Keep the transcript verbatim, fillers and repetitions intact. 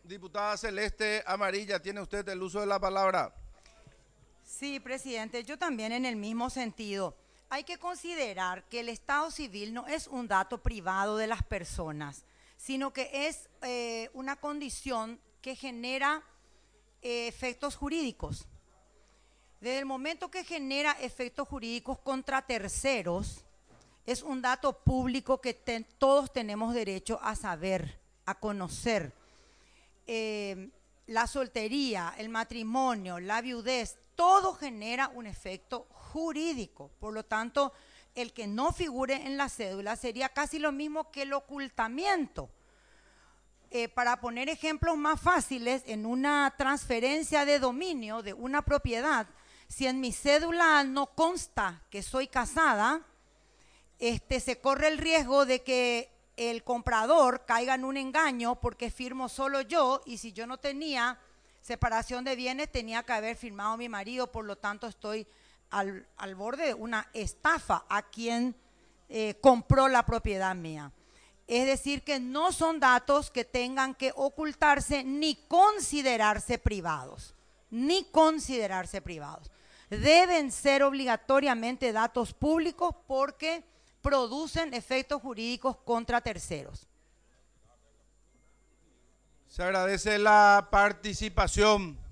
Diputada Celeste Amarilla, tiene usted el uso de la palabra. Sí, presidente, yo también en el mismo sentido. Hay que considerar que el estado civil no es un dato privado de las personas, sino que es eh, una condición que genera eh, efectos jurídicos. Desde el momento que genera efectos jurídicos contra terceros, es un dato público que ten, todos tenemos derecho a saber, a conocer. Eh, la soltería, el matrimonio, la viudez, todo genera un efecto jurídico. Por lo tanto, el que no figure en la cédula sería casi lo mismo que el ocultamiento. Eh, para poner ejemplos más fáciles, en una transferencia de dominio de una propiedad, si en mi cédula no consta que soy casada, este, se corre el riesgo de que el comprador caiga en un engaño porque firmo solo yo, y si yo no tenía separación de bienes tenía que haber firmado mi marido, por lo tanto estoy al, al borde de una estafa a quien eh, compró la propiedad mía. Es decir, que no son datos que tengan que ocultarse ni considerarse privados, ni considerarse privados. Deben ser obligatoriamente datos públicos porque producen efectos jurídicos contra terceros. Se agradece la participación.